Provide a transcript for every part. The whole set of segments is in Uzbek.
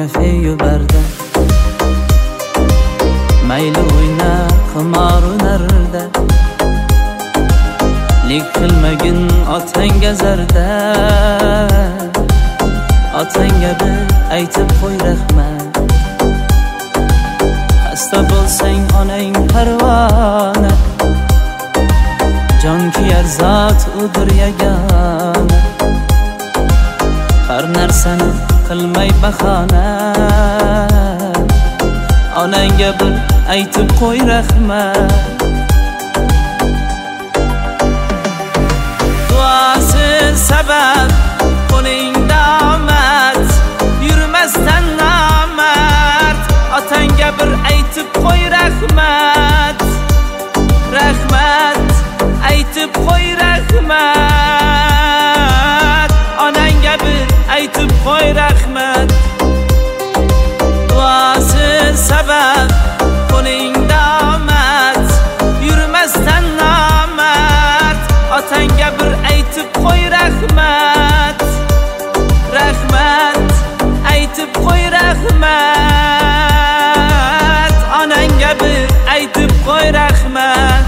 kafeyu barda mayli o'yna qimor o'ynarda lik qilmagin otangga zarda otangga bir aytib qo'y rahmat xasta bo'lsang onang parvona jon kiyar zot udir yagona har narsani qilmay bahona onangga bir aytib qo'y rahmat duosiz sabab qo'lingda omad yurmasdan nomard otangga bir aytib qo'y rahmat rahmat aytib qo'y rahmat onangga bir aytib qo'y rahmat duosiz sabab qo'lingda omad yurmasdan nomard otangga bir aytib qo'y rahmat rahmat aytib qo'y rahmat onangga bir aytib qo'y rahmat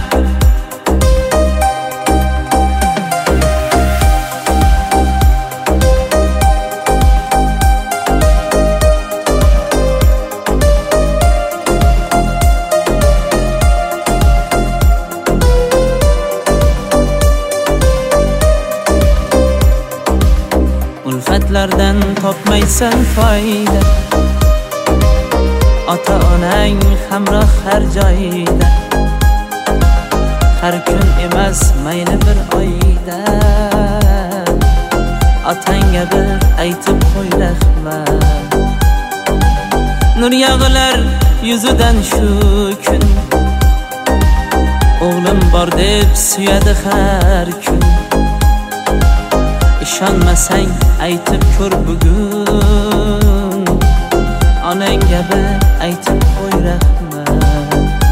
ulfatlardan topmaysan foyda ota onang hamroh har joyda har kun emas mayli bir oyda otangga bir aytib qo'y rahmat nur yog'ilar yuzidan shu kun o'g'lim bor deb suyadi har kun ishonmasang aytib ko'r bugun onangga bir aytib qo'y rahmat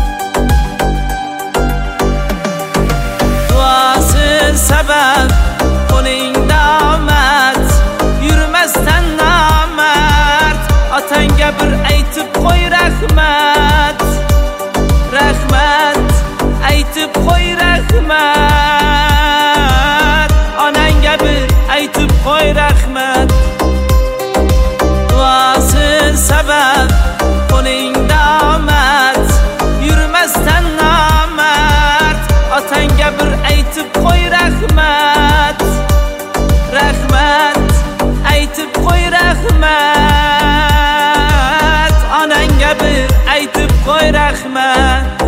duosiz sabab qo'lingda omad yurmasdan nomard otangga bir aytib qo'y rahmat rahmat aytib qo'y rahmat onangga bir aytib qo'y rahmat duosiz sabab qo'lingda omad yurmasdan nomard otangga bir aytib qo'y rahmat rahmat aytib qo'y rahmat onangga bir aytib qo'y rahmat